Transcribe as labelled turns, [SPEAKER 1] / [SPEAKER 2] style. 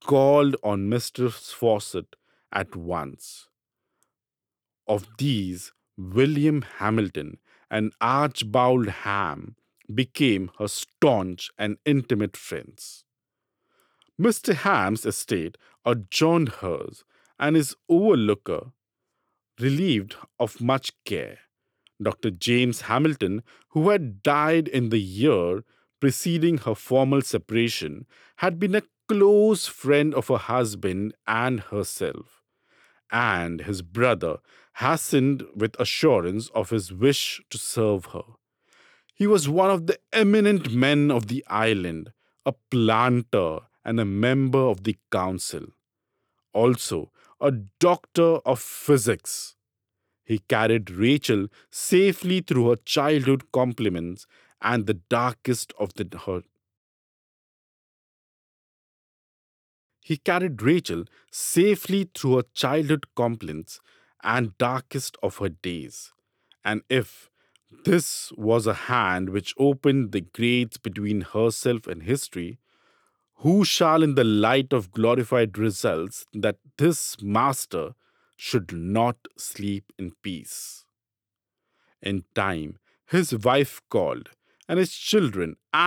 [SPEAKER 1] called on Mistress Fawcett at once. Of these, William Hamilton and Archibald Ham became her staunch and intimate friends. Mr. Ham's estate adjoined hers, and his overlooker relieved of much care. Dr. James Hamilton, who had died in the year preceding her formal separation, had been a close friend of her husband and herself, and his brother hastened with assurance of his wish to serve her. He was one of the eminent men of the island, a planter and a member of the council, also a doctor of physics. He carried Rachel safely through her childhood compliments and the darkest of the her. He carried Rachel safely through her childhood complaints and darkest of her days. And if this was a hand which opened the gates between herself and history, who shall, in the light of glorified results, that this master should not sleep in peace? In time, his wife called, and his children